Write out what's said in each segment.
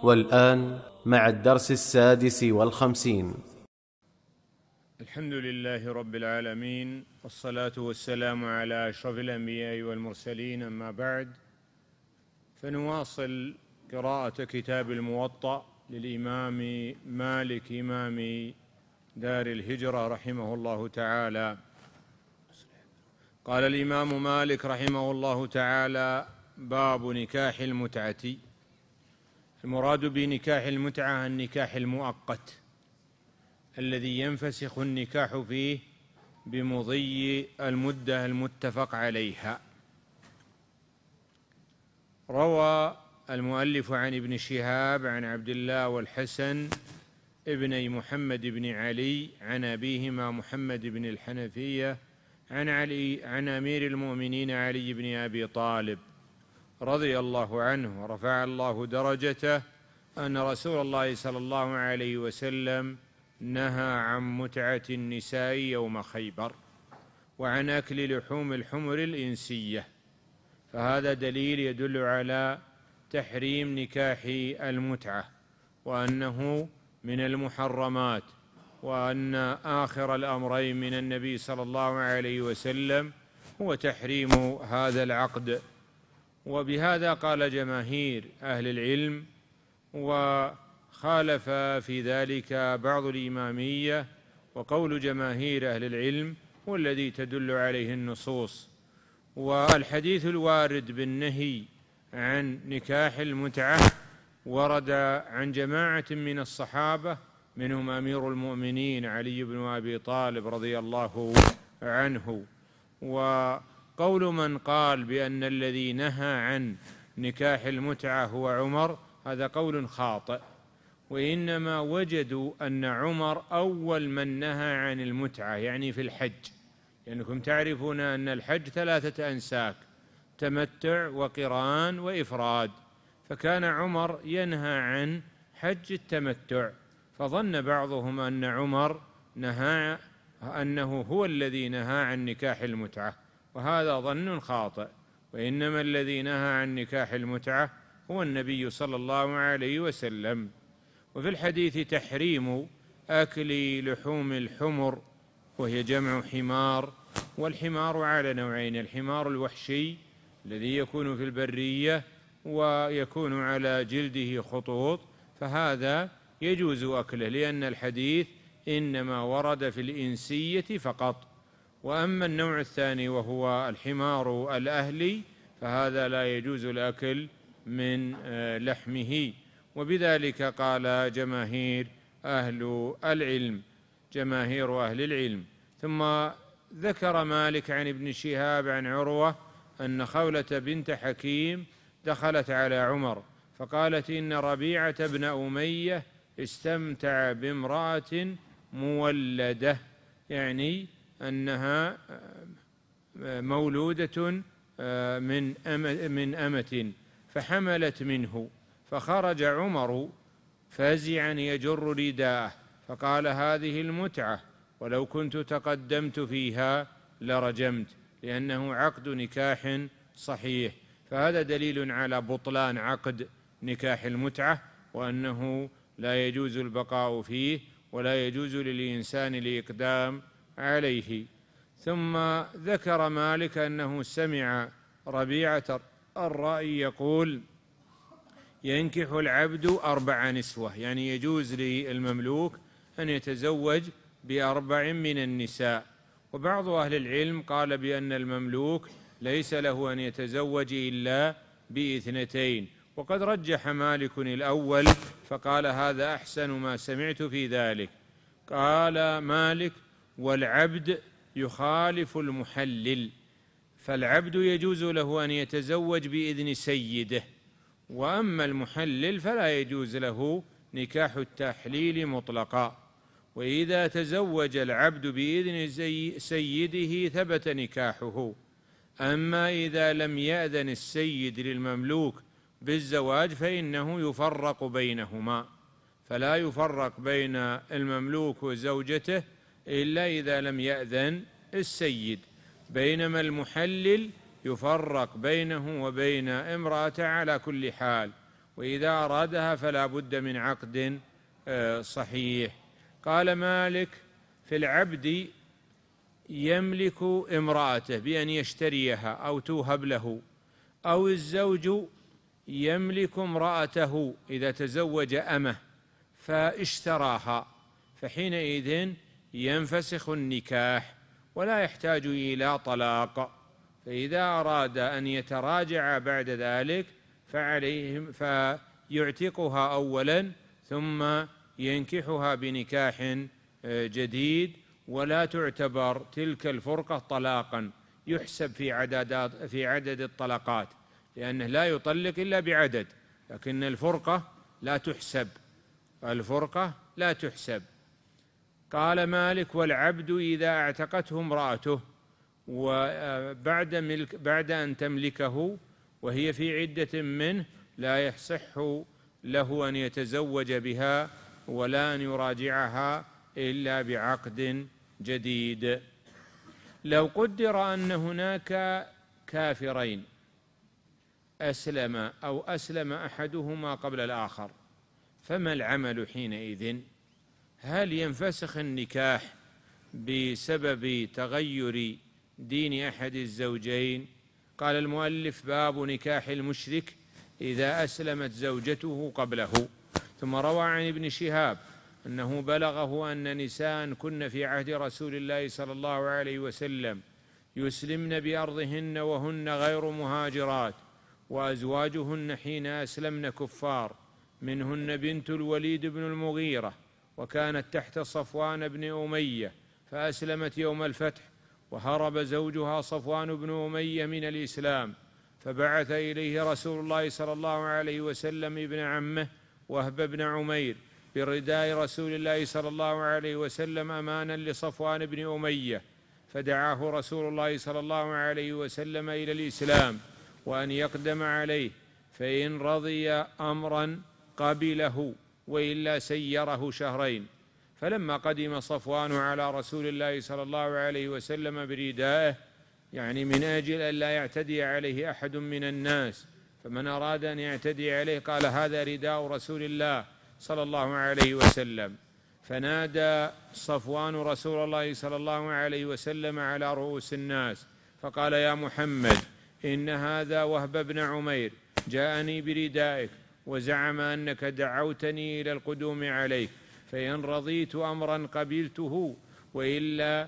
والآن مع الدرس 56. الحمد لله رب العالمين، والصلاة والسلام على أشرف الأنبياء والمرسلين، أما بعد، فنواصل قراءة كتاب الموطأ للإمام مالك إمام دار الهجرة رحمه الله تعالى. قال الإمام مالك رحمه الله تعالى: باب نكاح المتعة. المراد بنكاح المتعة النكاح المؤقت الذي ينفسخ النكاح فيه بمضي المدة المتفق عليها. روى المؤلف عن ابن شهاب عن عبد الله والحسن ابني محمد بن علي عن أبيهما محمد بن الحنفية عن أمير المؤمنين علي بن أبي طالب رضي الله عنه ورفع الله درجته أن رسول الله صلى الله عليه وسلم نهى عن متعة النساء يوم خيبر وعن أكل لحوم الحمر الإنسية، فهذا دليل يدل على تحريم نكاح المتعة وأنه من المحرمات، وأن آخر الأمرين من النبي صلى الله عليه وسلم هو تحريم هذا العقد. وبهذا قال جماهير أهل العلم، وخالف في ذلك بعض الإمامية، وقول جماهير أهل العلم هو الذي تدل عليه النصوص. والحديث الوارد بالنهي عن نكاح المتعة ورد عن جماعة من الصحابة، منهم أمير المؤمنين علي بن أبي طالب رضي الله عنه. وقول من قال بأن الذي نهى عن نكاح المتعة هو عمر هذا قول خاطئ، وإنما وجدوا أن عمر أول من نهى عن المتعة، يعني في الحج، لأنكم تعرفون أن الحج 3 أنساك: تمتع وقران وإفراد، فكان عمر ينهى عن حج التمتع، فظن بعضهم أن عمر أنه هو الذي نهى عن نكاح المتعة، وهذا ظن خاطئ، وإنما الذي نهى عن نكاح المتعة هو النبي صلى الله عليه وسلم. وفي الحديث تحريم أكل لحوم الحمر، وهي جمع حمار، والحمار على نوعين: الحمار الوحشي الذي يكون في البرية ويكون على جلده خطوط، فهذا يجوز أكله لأن الحديث إنما ورد في الإنسية فقط. وأما النوع الثاني وهو الحمار الأهلي فهذا لا يجوز الأكل من لحمه، وبذلك قال جماهير أهل العلم. ثم ذكر مالك عن ابن شهاب عن عروة أن خولة بنت حكيم دخلت على عمر فقالت: إن ربيعة بن أمية استمتع بامرأة مولدة، يعني أنها مولودة من أمة، فحملت منه، فخرج عمر فزعا يجر رداءه فقال: هذه المتعة، ولو كنت تقدمت فيها لرجمت، لأنه عقد نكاح صحيح. فهذا دليل على بطلان عقد نكاح المتعة، وأنه لا يجوز البقاء فيه ولا يجوز للإنسان الإقدام عليه. ثم ذكر مالك أنه سمع ربيعة الرأي يقول: ينكح العبد 4 نسوة، يعني يجوز للمملوك أن يتزوج ب4 من النساء. وبعض أهل العلم قال بأن المملوك ليس له أن يتزوج إلا ب2، وقد رجح مالك الأول فقال: هذا أحسن ما سمعت في ذلك. قال مالك: والعبد يخالف المحلل، فالعبد يجوز له أن يتزوج بإذن سيده، وأما المحلل فلا يجوز له نكاح التحليل مطلقا. وإذا تزوج العبد بإذن سيده ثبت نكاحه. أما إذا لم يأذن السيد للمملوك بالزواج فإنه يفرق بينهما، فلا يفرق بين المملوك وزوجته إلا إذا لم يأذن السيد، بينما المحلل يفرق بينه وبين امرأته على كل حال، وإذا أرادها فلا بد من عقد صحيح. قال مالك: في العبد يملك امرأته بأن يشتريها أو توهب له، أو الزوج يملك امرأته إذا تزوج أمه فاشتراها، فحينئذ ينفسخ النكاح ولا يحتاج إلى طلاق. فإذا أراد أن يتراجع بعد ذلك فعليهم فيعتقها أولا ثم ينكحها بنكاح جديد، ولا تعتبر تلك الفرقة طلاقا، يحسب في عدد الطلقات، لأنه لا يطلق إلا بعدد، لكن الفرقة لا تحسب. قال مالك: والعبد إذا اعتقته امرأته بعد أن تملكه وهي في عدة منه لا يصح له أن يتزوج بها ولا أن يراجعها إلا بعقد جديد. لو قدر أن هناك كافرين أسلم أحدهما قبل الآخر، فما العمل حينئذ؟ هل ينفسخ النكاح بسبب تغير دين أحد الزوجين؟ قال المؤلف: باب نكاح المشرك إذا أسلمت زوجته قبله. ثم روى عن ابن شهاب أنه بلغه أن نساء كن في عهد رسول الله صلى الله عليه وسلم يسلمن بأرضهن وهن غير مهاجرات، وأزواجهن حين أسلمن كفار، منهن بنت الوليد بن المغيرة، وكانت تحت صفوان بن أمية، فأسلمت يوم الفتح، وهرب زوجها صفوان بن أمية من الإسلام، فبعث إليه رسول الله صلى الله عليه وسلم ابن عمه وهب بن عمير برداء رسول الله صلى الله عليه وسلم أمانا لصفوان بن أمية، فدعاه رسول الله صلى الله عليه وسلم إلى الإسلام وأن يقدم عليه، فإن رضي أمرا قبله وإلا سيره شهرين. فلما قدم صفوان على رسول الله صلى الله عليه وسلم بردائه، يعني من أجل أن لا يعتدي عليه أحد من الناس، فمن أراد أن يعتدي عليه قال: هذا رداء رسول الله صلى الله عليه وسلم. فنادى صفوان رسول الله صلى الله عليه وسلم على رؤوس الناس فقال: يا محمد، إن هذا وهب بن عمير جاءني بردائك وزعم أنك دعوتني إلى القدوم عليك، فإن رضيت أمرا قبلته وإلا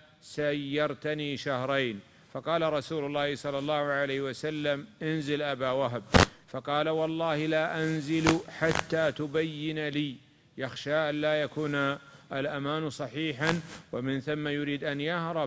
سيرتني شهرين. فقال رسول الله صلى الله عليه وسلم: انزل أبا وهب. فقال: والله لا أنزل حتى تبين لي، يخشى أن لا يكون الأمان صحيحا ومن ثم يريد أن يهرب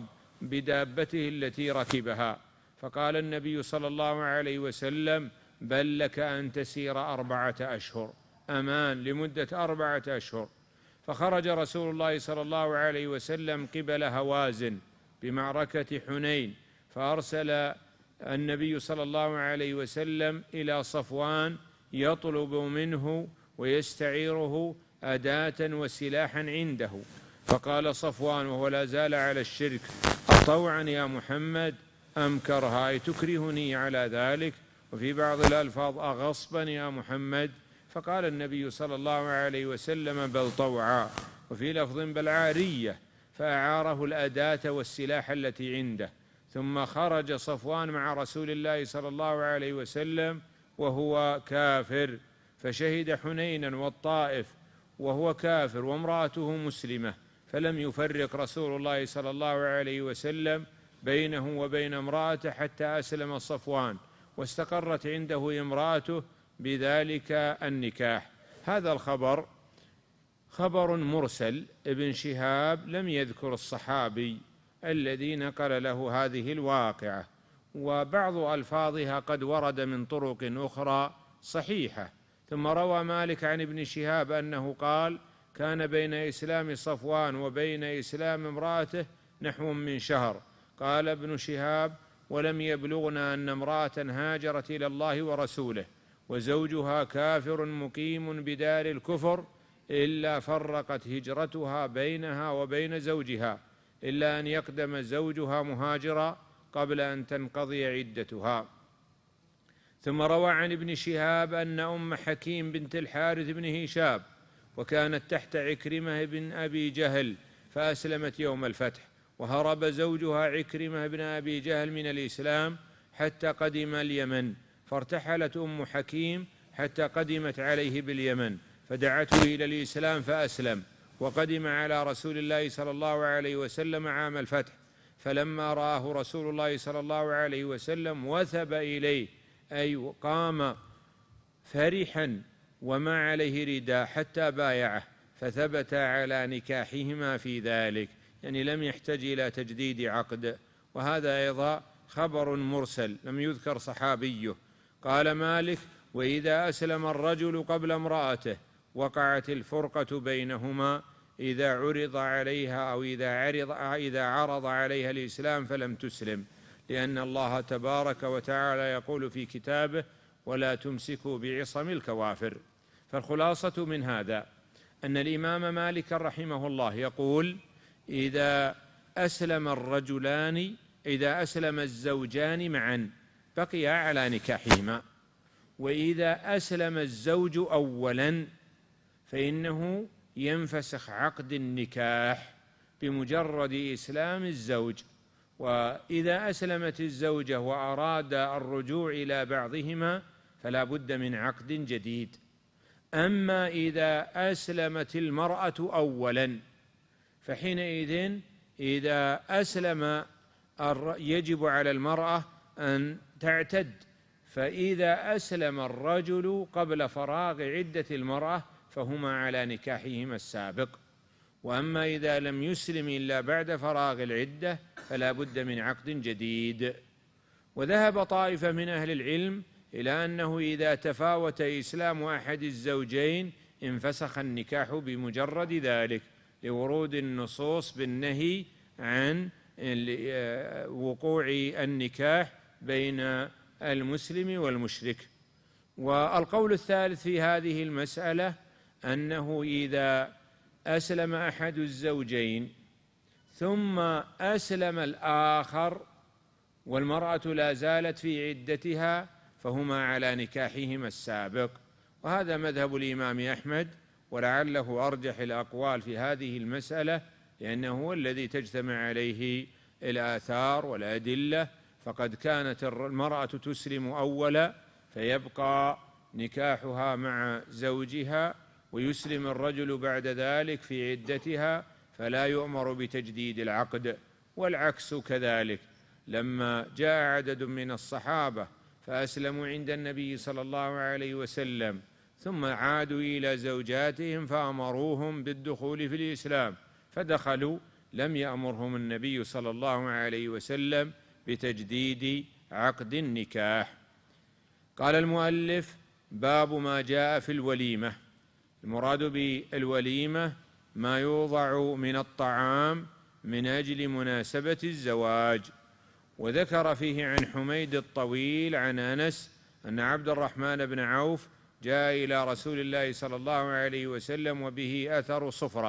بدابته التي ركبها. فقال النبي صلى الله عليه وسلم: بل لك أن تسير 4 أشهر، أمان لمدة 4 أشهر. فخرج رسول الله صلى الله عليه وسلم قبل هوازن بمعركة حنين، فأرسل النبي صلى الله عليه وسلم إلى صفوان يطلب منه ويستعيره أداة وسلاحا عنده. فقال صفوان وهو لا زال على الشرك: أطوعا يا محمد أم كرها، أي تكرهني على ذلك؟ وفي بعض الألفاظ: أغصبا يا محمد؟ فقال النبي صلى الله عليه وسلم: بل طوعا. وفي لفظ: بل عارية، فأعاره الأداة والسلاح التي عنده. ثم خرج صفوان مع رسول الله صلى الله عليه وسلم وهو كافر، فشهد حنينا والطائف وهو كافر وامرأته مسلمة، فلم يفرق رسول الله صلى الله عليه وسلم بينه وبين امرأته حتى أسلم صفوان واستقرت عنده امرأته بذلك النكاح. هذا الخبر خبر مرسل، ابن شهاب لم يذكر الصحابي الذي نقل له هذه الواقعة، وبعض ألفاظها قد ورد من طرق أخرى صحيحة. ثم روى مالك عن ابن شهاب أنه قال: كان بين إسلام صفوان وبين إسلام امرأته نحو من شهر. قال ابن شهاب: ولم يبلغنا أن امرأة هاجرت إلى الله ورسوله وزوجها كافر مقيم بدار الكفر إلا فرقت هجرتها بينها وبين زوجها، إلا أن يقدم زوجها مهاجرا قبل أن تنقضي عدتها. ثم روى عن ابن شهاب أن أم حكيم بنت الحارث بن هشام وكانت تحت عكرمة بن أبي جهل فأسلمت يوم الفتح، وهرب زوجها عكرمة بن أبي جهل من الإسلام حتى قدم اليمن، فارتحلت أم حكيم حتى قدمت عليه باليمن فدعته إلى الإسلام فأسلم، وقدم على رسول الله صلى الله عليه وسلم عام الفتح، فلما رآه رسول الله صلى الله عليه وسلم وثب إليه، أي قام فرحا وما عليه رداء حتى بايعه، فثبت على نكاحهما في ذلك، يعني لم يحتج إلى تجديد عقد. وهذا أيضا خبر مرسل لم يذكر صحابيه. قال مالك: وإذا أسلم الرجل قبل امرأته وقعت الفرقة بينهما إذا عرض عليها أو إذا عرض عليها الإسلام فلم تسلم، لأن الله تبارك وتعالى يقول في كتابه: ولا تمسكوا بعصم الكوافر. فالخلاصة من هذا أن الإمام مالك رحمه الله يقول: إذا أسلم الزوجان معا بقيا على نكاحهما، وإذا أسلم الزوج أولا فإنه ينفسخ عقد النكاح بمجرد إسلام الزوج، وإذا أسلمت الزوجة وأراد الرجوع إلى بعضهما فلا بد من عقد جديد. أما إذا أسلمت المرأة أولا فحينئذ إذا أسلم يجب على المرأة أن تعتد، فإذا أسلم الرجل قبل فراغ عدة المرأة فهما على نكاحهما السابق، وأما إذا لم يسلم إلا بعد فراغ العدة فلا بد من عقد جديد. وذهب طائفة من أهل العلم إلى أنه إذا تفاوت إسلام أحد الزوجين انفسخ النكاح بمجرد ذلك، لورود النصوص بالنهي عن وقوع النكاح بين المسلم والمشرك. والقول الثالث في هذه المسألة أنه إذا أسلم أحد الزوجين ثم أسلم الآخر والمرأة لا زالت في عدتها فهما على نكاحهما السابق، وهذا مذهب الإمام أحمد، ولعله أرجح الأقوال في هذه المسألة، لأنه هو الذي تجتمع عليه الآثار والأدلة. فقد كانت المرأة تسلم أولا فيبقى نكاحها مع زوجها، ويسلم الرجل بعد ذلك في عدتها فلا يؤمر بتجديد العقد. والعكس كذلك، لما جاء عدد من الصحابة فأسلموا عند النبي صلى الله عليه وسلم ثم عادوا إلى زوجاتهم فأمروهم بالدخول في الإسلام فدخلوا، لم يأمرهم النبي صلى الله عليه وسلم بتجديد عقد النكاح. قال المؤلف: باب ما جاء في الوليمة. المراد بالوليمة ما يوضع من الطعام من أجل مناسبة الزواج. وذكر فيه عن حميد الطويل عن أنس أن عبد الرحمن بن عوف جاء إلى رسول الله صلى الله عليه وسلم وبه أثر صفرة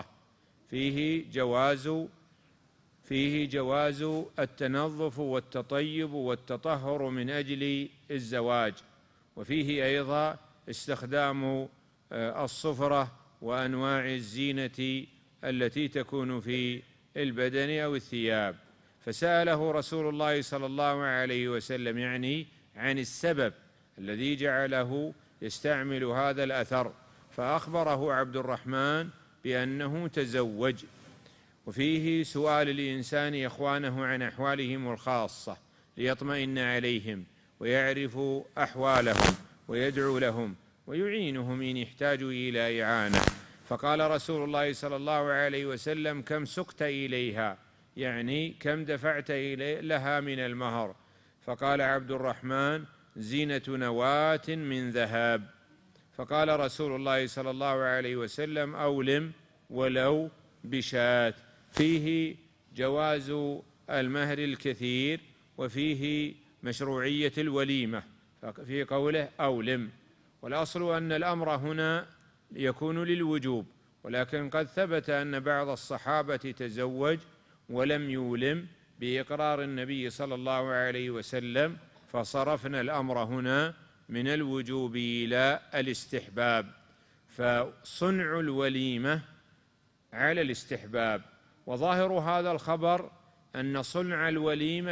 فيه جواز التنظف والتطيب والتطهر من أجل الزواج، وفيه أيضا استخدام الصفرة وأنواع الزينة التي تكون في البدن أو الثياب. فسأله رسول الله صلى الله عليه وسلم يعني عن السبب الذي جعله يستعمل هذا الأثر، فأخبره عبد الرحمن بأنه تزوج. وفيه سؤال الإنسان إخوانه عن أحوالهم الخاصة ليطمئن عليهم ويعرف أحوالهم ويدعو لهم ويعينهم إن يحتاجوا إلى إعانة. فقال رسول الله صلى الله عليه وسلم: كم سقت إليها، يعني كم دفعت لها من المهر؟ فقال عبد الرحمن: زينة نواة من ذهب. فقال رسول الله صلى الله عليه وسلم: أولم ولو بشاة. فيه جواز المهر الكثير، وفيه مشروعية الوليمة في قوله أولم. والأصل أن الأمر هنا يكون للوجوب، ولكن قد ثبت أن بعض الصحابة تزوج ولم يولم بإقرار النبي صلى الله عليه وسلم، فصرفنا الأمر هنا من الوجوب إلى الاستحباب، فصنع الوليمة على الاستحباب. وظاهر هذا الخبر أن صنع الوليمة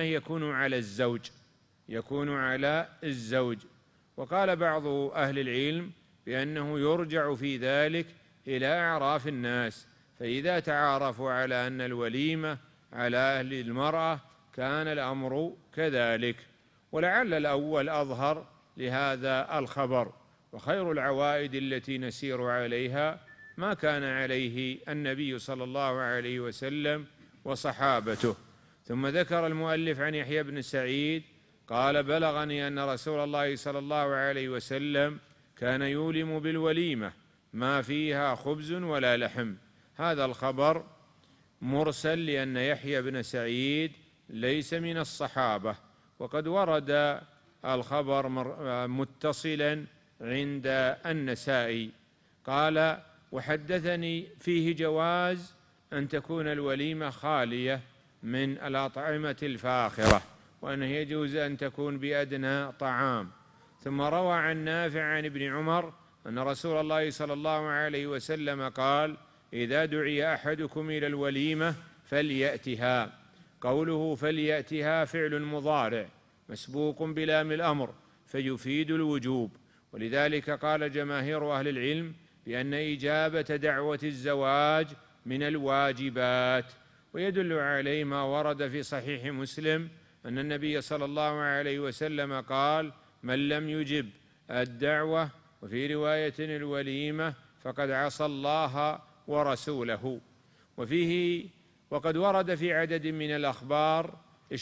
يكون على الزوج. وقال بعض أهل العلم بأنه يرجع في ذلك إلى أعراف الناس، فإذا تعارفوا على أن الوليمة على أهل المرأة كان الأمر كذلك. ولعل الأول أظهر لهذا الخبر، وخير العوائد التي نسير عليها ما كان عليه النبي صلى الله عليه وسلم وصحابته. ثم ذكر المؤلف عن يحيى بن سعيد قال: بلغني أن رسول الله صلى الله عليه وسلم كان يولم بالوليمة ما فيها خبز ولا لحم. هذا الخبر مرسل، لأن يحيى بن سعيد ليس من الصحابة، وقد ورد الخبر متصلا عند النسائي. قال: وحدثني فيه جواز أن تكون الوليمة خالية من الأطعمة الفاخرة، وأنه يجوز أن تكون بأدنى طعام. ثم روى عن نافع عن ابن عمر أن رسول الله صلى الله عليه وسلم قال: إذا دعي أحدكم إلى الوليمة فليأتها. قوله فليأتها فعل مضارع مسبوق بلام الأمر فيفيد الوجوب، ولذلك قال جماهير أهل العلم بأن إجابة دعوة الزواج من الواجبات. ويدل عليه ما ورد في صحيح مسلم أن النبي صلى الله عليه وسلم قال: من لم يجب الدعوة، وفي رواية الوليمة، فقد عصى الله ورسوله. وقد ورد في عدد من الأخبار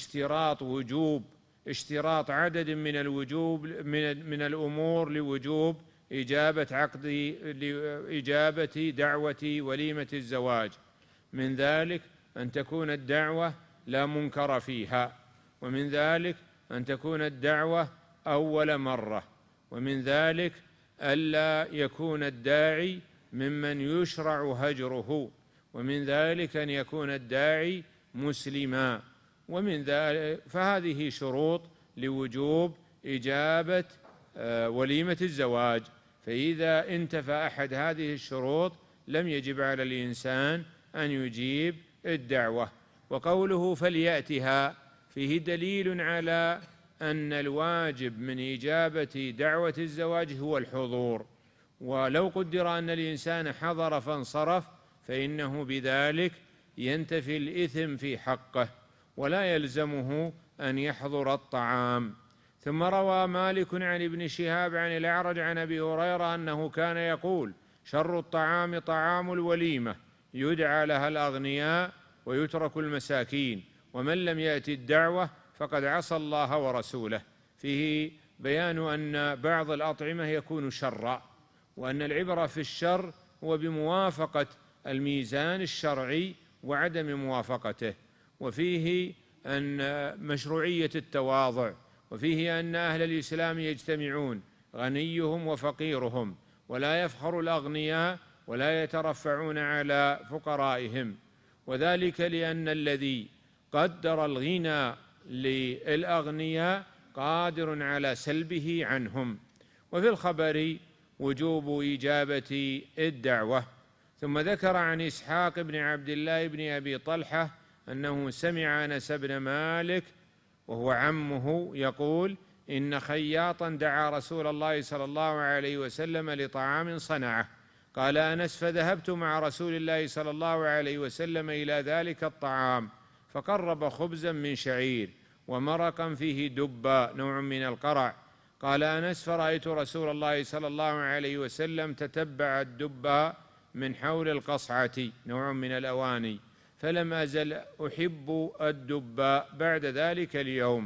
اشتراط عدد من الوجوب من الأمور لوجوب إجابة دعوة وليمة الزواج. من ذلك أن تكون الدعوة لا منكر فيها، ومن ذلك أن تكون الدعوة أول مرة، ومن ذلك ألا يكون الداعي ممن يشرع هجره، ومن ذلك أن يكون الداعي مسلما، ومن ذلك فهذه شروط لوجوب إجابة وليمة الزواج. فإذا انتفى أحد هذه الشروط لم يجب على الإنسان أن يجيب الدعوة. وقوله فليأتها فيه دليل على أن الواجب من إجابة دعوة الزواج هو الحضور، ولو قدر أن الإنسان حضر فانصرف فإنه بذلك ينتفي الإثم في حقه، ولا يلزمه أن يحضر الطعام. ثم روى مالك عن ابن شهاب عن الأعرج عن أبي هريرة أنه كان يقول: شر الطعام طعام الوليمة يدعى لها الأغنياء ويترك المساكين، ومن لم يأتي الدعوة فقد عصى الله ورسوله. فيه بيان أن بعض الأطعمة يكون شرا، وأن العبرة في الشر هو بموافقة الميزان الشرعي وعدم موافقته. وفيه أن مشروعية التواضع، وفيه أن أهل الإسلام يجتمعون غنيهم وفقيرهم، ولا يفخر الأغنياء ولا يترفعون على فقرائهم، وذلك لأن الذي قدر الغنى للأغنياء قادر على سلبه عنهم. وفي الخبر وجوب إجابة الدعوة. ثم ذكر عن إسحاق بن عبد الله بن أبي طلحة أنه سمع أنس بن مالك وهو عمه يقول: إن خياطا دعا رسول الله صلى الله عليه وسلم لطعام صنعه. قال أنس: فذهبت مع رسول الله صلى الله عليه وسلم إلى ذلك الطعام، فقرب خبزا من شعير ومرقا فيه دباء نوع من القرع. قال أنس: فرأيت رسول الله صلى الله عليه وسلم تتبع الدباء من حول القصعة نوع من الأواني، فلم أزل أحب الدباء بعد ذلك اليوم.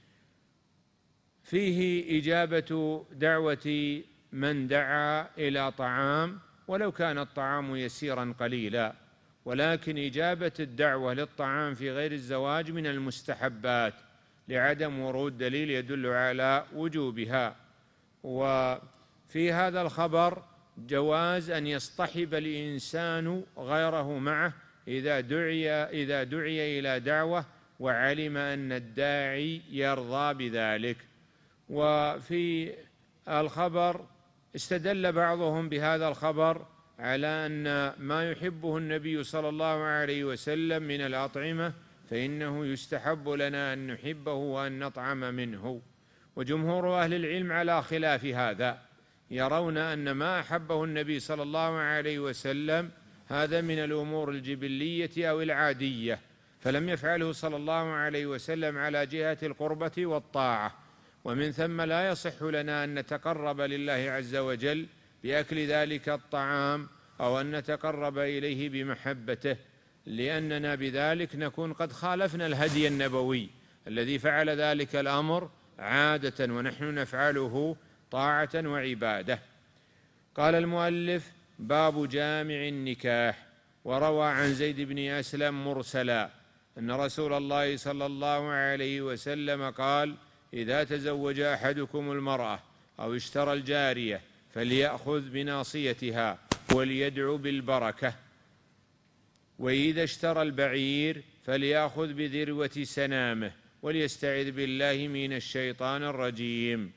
فيه إجابة دعوة من دعا إلى طعام ولو كان الطعام يسيرا قليلا، ولكن إجابة الدعوة للطعام في غير الزواج من المستحبات لعدم ورود دليل يدل على وجوبها. وفي هذا الخبر جواز أن يصطحب الإنسان غيره معه إذا دعي إلى دعوة وعلم أن الداعي يرضى بذلك. وفي الخبر استدل بعضهم بهذا الخبر على أن ما يحبه النبي صلى الله عليه وسلم من الأطعمة فإنه يستحب لنا أن نحبه وأن نطعم منه. وجمهور أهل العلم على خلاف هذا، يرون أن ما أحبه النبي صلى الله عليه وسلم هذا من الأمور الجبلية أو العادية، فلم يفعله صلى الله عليه وسلم على جهة القربة والطاعة، ومن ثم لا يصح لنا أن نتقرب لله عز وجل بأكل ذلك الطعام أو أن نتقرب إليه بمحبته، لأننا بذلك نكون قد خالفنا الهدي النبوي الذي فعل ذلك الأمر عادة ونحن نفعله طاعة وعبادة. قال المؤلف: باب جامع النكاح. وروى عن زيد بن أسلم مرسلا أن رسول الله صلى الله عليه وسلم قال: إذا تزوج أحدكم المرأة أو اشترى الجارية فليأخذ بناصيتها وليدعو بالبركة، وإذا اشترى البعير فليأخذ بذروة سنامه وليستعذ بالله من الشيطان الرجيم.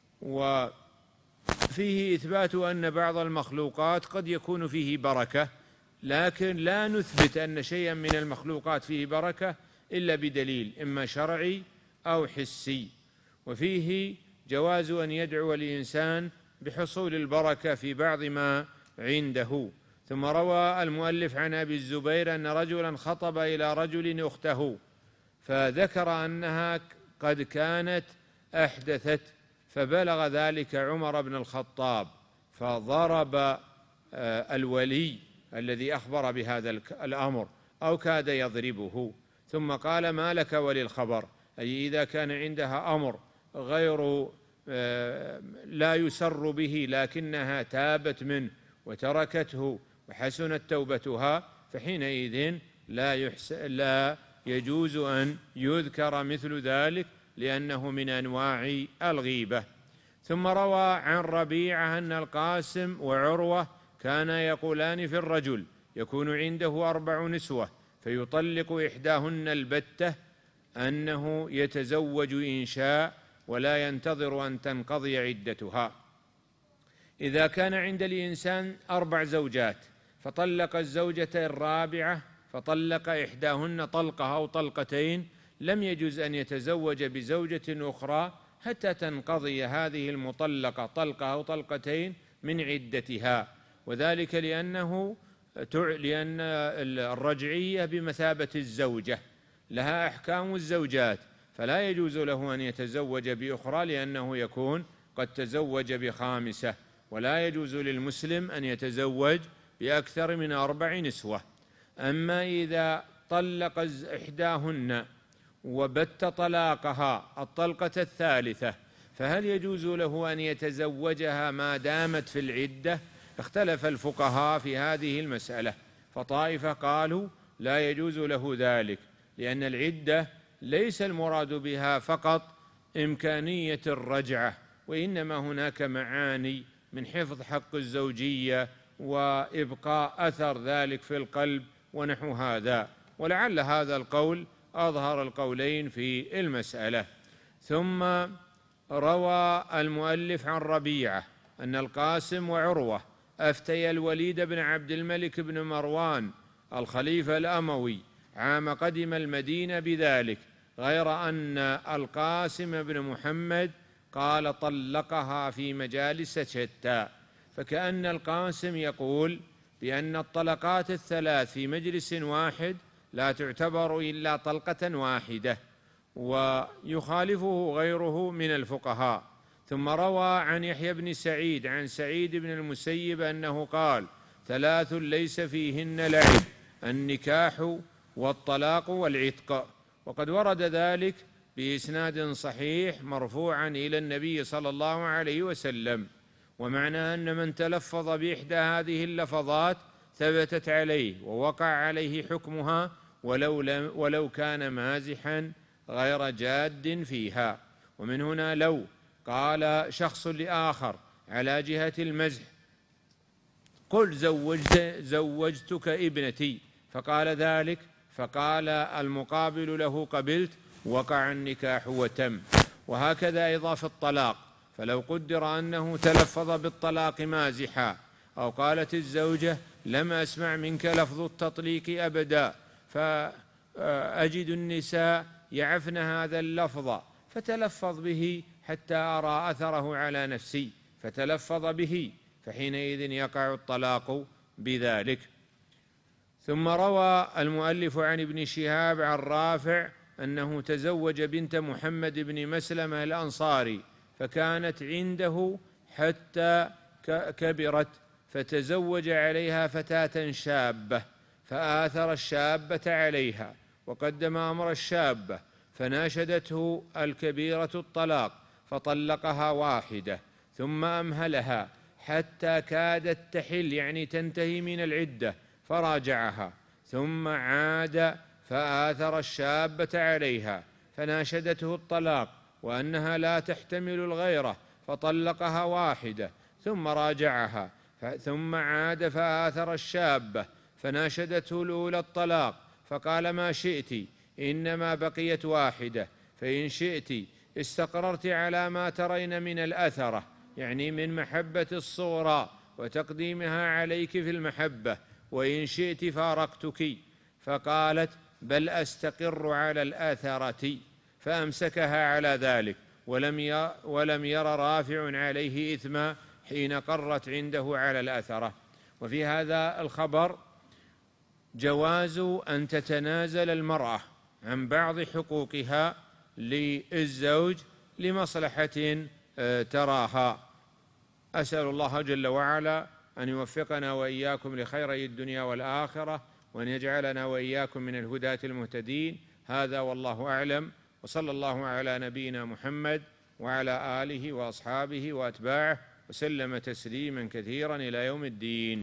وفيه إثبات أن بعض المخلوقات قد يكون فيه بركة، لكن لا نثبت أن شيئا من المخلوقات فيه بركة إلا بدليل إما شرعي أو حسي. وفيه جواز أن يدعو الإنسان بحصول البركة في بعض ما عنده. ثم روى المؤلف عن أبي الزبير أن رجلا خطب إلى رجل أخته فذكر أنها قد كانت أحدثت، فبلغ ذلك عمر بن الخطاب فضرب الولي الذي أخبر بهذا الأمر أو كاد يضربه، ثم قال: ما لك وللخبر؟ أي إذا كان عندها أمر غير لا يسر به لكنها تابت منه وتركته وحسنت توبتها، فحينئذ لا يجوز أن يذكر مثل ذلك لأنه من أنواع الغيبة. ثم روى عن ربيعة أن القاسم وعروة كانا يقولان في الرجل يكون عنده 4 نسوة فيطلق إحداهن البتة أنه يتزوج إن شاء ولا ينتظر أن تنقضي عدتها. إذا كان عند الإنسان 4 زوجات فطلق الزوجة الرابعة فطلق إحداهن طلقة أو طلقتين، لم يجوز أن يتزوج بزوجة أخرى حتى تنقضي هذه المطلقة طلقة أو طلقتين من عدتها، وذلك لأن الرجعية بمثابة الزوجة لها أحكام الزوجات، فلا يجوز له أن يتزوج بأخرى لأنه يكون قد تزوج ب5، ولا يجوز للمسلم أن يتزوج بأكثر من 4 نسوة. أما إذا طلق إحداهن وبت طلاقها الطلقة الثالثة فهل يجوز له أن يتزوجها ما دامت في العدة؟ اختلف الفقهاء في هذه المسألة، فطائفة قالوا لا يجوز له ذلك، لأن العدة ليس المراد بها فقط إمكانية الرجعة، وإنما هناك معاني من حفظ حق الزوجية وإبقاء أثر ذلك في القلب ونحو هذا، ولعل هذا القول أظهر القولين في المسألة. ثم روى المؤلف عن ربيعة أن القاسم وعروة أفتي الوليد بن عبد الملك بن مروان الخليفة الأموي عام قدم المدينة بذلك، غير أن القاسم بن محمد قال طلقها في مجالس شتى، فكأن القاسم يقول بأن الطلقات الثلاث في مجلس واحد لا تعتبر إلا طلقة واحدة، ويخالفه غيره من الفقهاء. ثم روى عن يحيى بن سعيد عن سعيد بن المسيب أنه قال: 3 ليس فيهن لعب: النكاح والطلاق والعتق. وقد ورد ذلك بإسناد صحيح مرفوعا إلى النبي صلى الله عليه وسلم، ومعنى أن من تلفظ بإحدى هذه اللفظات ثبتت عليه ووقع عليه حكمها ولو كان مازحا غير جاد فيها. ومن هنا لو قال شخص لآخر على جهة المزح: قل زوجتك ابنتي، فقال ذلك فقال المقابل له: قبلت، وقع النكاح وتم. وهكذا أيضا في الطلاق، فلو قدر أنه تلفظ بالطلاق مازحا، أو قالت الزوجة لم أسمع منك لفظ التطليق أبدا، فأجد النساء يعفن هذا اللفظ فتلفظ به حتى أرى أثره على نفسي، فتلفظ به، فحينئذ يقع الطلاق بذلك. ثم روى المؤلف عن ابن شهاب عن رافع أنه تزوج بنت محمد بن مسلمة الأنصاري، فكانت عنده حتى كبرت، فتزوج عليها فتاة شابة، فآثر الشابة عليها وقدم أمر الشابة، فناشدته الكبيرة الطلاق فطلقها واحدة، ثم أمهلها حتى كادت تحل، يعني تنتهي من العدة، فراجعها، ثم عاد فآثر الشابة عليها فناشدته الطلاق وأنها لا تحتمل الغيرة، فطلقها واحدة، ثم راجعها، ثم عاد فآثر الشابة فناشدته الأولى الطلاق، فقال ما شئت، إنما بقيت واحدة، فإن شئت استقررت على ما ترين من الأثرة، يعني من محبة الصغرى وتقديمها عليك في المحبة، وإن شئت فارقتك. فقالت بل أستقر على الأثرة، فأمسكها على ذلك، ولم ير رافع عليه إثما حين قرت عنده على الأثرة. وفي هذا الخبر جواز أن تتنازل المرأة عن بعض حقوقها للزوج لمصلحة تراها. أسأل الله جل وعلا أن يوفقنا وإياكم لخيري الدنيا والآخرة، وأن يجعلنا وإياكم من الهداة المهتدين. هذا والله أعلم، وصلى الله على نبينا محمد وعلى آله وأصحابه وأتباعه وسلم تسليما كثيرا إلى يوم الدين.